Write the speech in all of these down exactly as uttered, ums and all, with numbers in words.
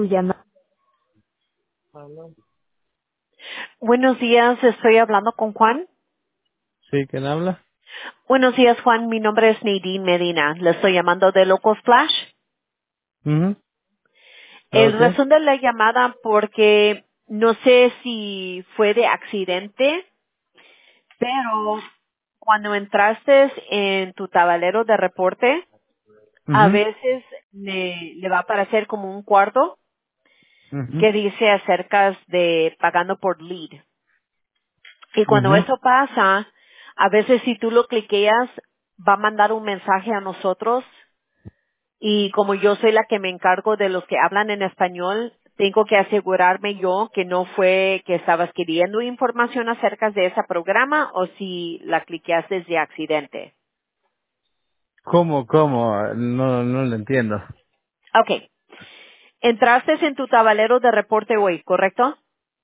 tu llamada. Aló. Buenos días, estoy hablando con Juan. Sí, ¿quién habla? Buenos días, Juan. Mi nombre es Nadine Medina. Le estoy llamando de Locos Flash. Mhm. El Okay. razón de la llamada porque no sé si fue de accidente, pero cuando entraste en tu tablero de reporte, a Mhm. veces le, le va a aparecer como un cuarto Mhm. que dice acerca de pagando por lead. Y cuando Mhm. eso pasa, a veces si tú lo cliqueas, va a mandar un mensaje a nosotros y como yo soy la que me encargo de los que hablan en español, tengo que asegurarme yo que no fue que estabas queriendo información acerca de ese programa o si la cliqueaste de accidente. ¿Cómo, cómo? No, no lo entiendo. Okay. Entraste en tu tablero de reporte hoy, ¿correcto?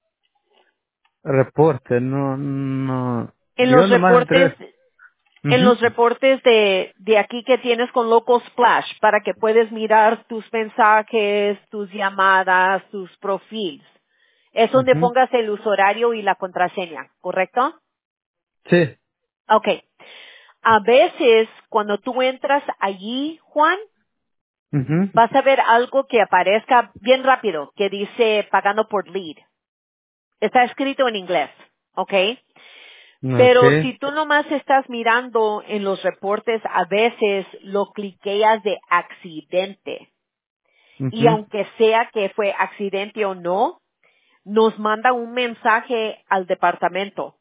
Reporte, no, no. En Yo los nomás reportes entré. en Mhm. los reportes de, de aquí que tienes con Local Splash para que puedes mirar tus mensajes, tus llamadas, tus perfiles. Es donde Mhm. pongas el usuario y la contraseña, ¿correcto? Sí. Ok. A veces, cuando tú entras allí, Juan, Mhm. vas a ver algo que aparezca bien rápido, que dice pagando por lead. Está escrito en inglés, ¿ok? Pero Okay. si tú nomás estás mirando en los reportes, a veces lo cliqueas de accidente. Y Mhm. aunque sea que fue accidente o no, nos manda un mensaje al departamento.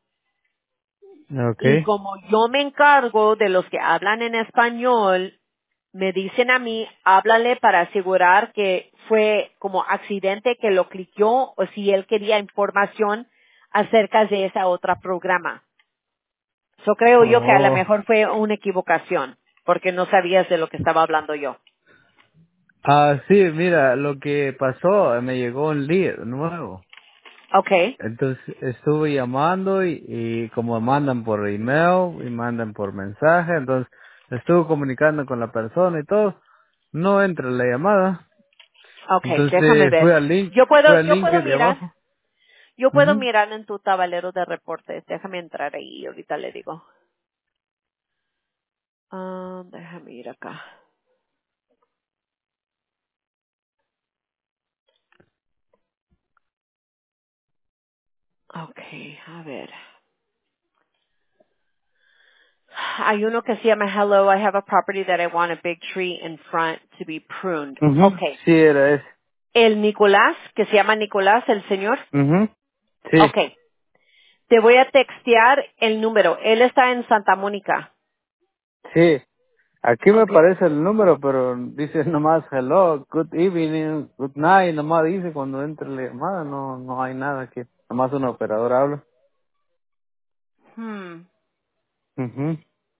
Y Okay. como yo me encargo de los que hablan en español, me dicen a mí, háblale para asegurar que fue como accidente que lo cliqueó o si él quería información acerca de esa otra programa. Yo creo yo que a lo Oh. mejor fue una equivocación, porque no sabías de lo que estaba hablando yo. Ah, sí, mira, lo que pasó, me llegó un lead nuevo. Okay, Entonces estuve llamando y, y como mandan por email y mandan por mensaje, entonces estuve comunicando con la persona y todo. No entra la llamada. okay, déjame Entonces fui ver. al link, Yo fui puedo, al yo link puedo de mirar, abajo. yo puedo Ujú. mirar en tu tablero de reportes. Déjame entrar ahí, ahorita le digo. Ah, déjame ir acá. Okay, a ver. Hay uno que se llama Hello, I have a property that I want a big tree in front to be pruned. Ujú. Okay. Sí, era ese. El Nicolás, que se llama Nicolás, el señor. Ujú. Sí, Okay. Te voy a textear el número. Él está en Santa Mónica. sí. Aquí me Okay. aparece el número, pero dice nomás hello, good evening, good night, nomás dice cuando entre la llamada, no, no hay nada aquí. Nomás un operador habla. Hmm. Ujú.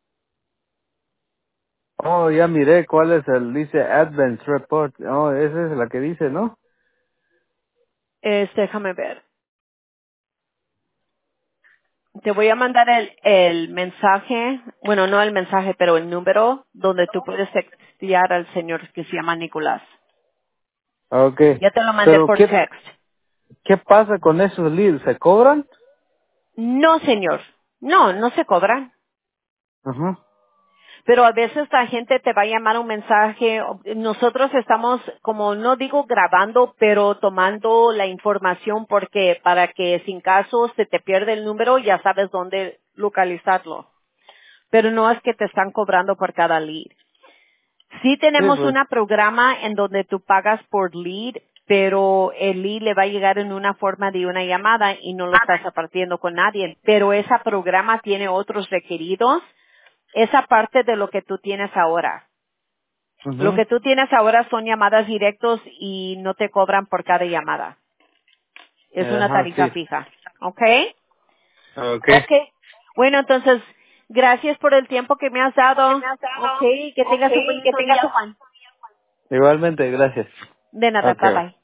Oh, ya miré cuál es el, dice Advance Report. Oh, esa es la que dice, ¿no? Es, déjame ver. Te voy a mandar el, el mensaje, bueno, no el mensaje, pero el número donde tú puedes textear al señor que se llama Nicolás. Okay. Ya te lo mandé Pero por ¿qué, text. qué pasa con esos leads? ¿Se cobran? No, señor. No, no se cobran. Ajá. Pero a veces la gente te va a llamar un mensaje. Nosotros estamos, como no digo grabando, pero tomando la información porque para que sin caso se te pierde el número ya sabes dónde localizarlo. Pero no es que te están cobrando por cada lead. Sí Sí, tenemos pues. un programa en donde tú pagas por lead, pero el lead le va a llegar en una forma de una llamada y no lo estás compartiendo con nadie. Pero ese programa tiene otros requeridos. Esa parte de lo que tú tienes ahora. Lo Ajá. que tú tienes ahora son llamadas directos y no te cobran por cada llamada. Es una Ajá, tarifa sí. fija. ¿Ok? Okay. Ok. Bueno, entonces, gracias por el tiempo que me has dado. Ok, que tengas un bonito día, Juan. Igualmente, gracias. De nada, bye Okay. bye.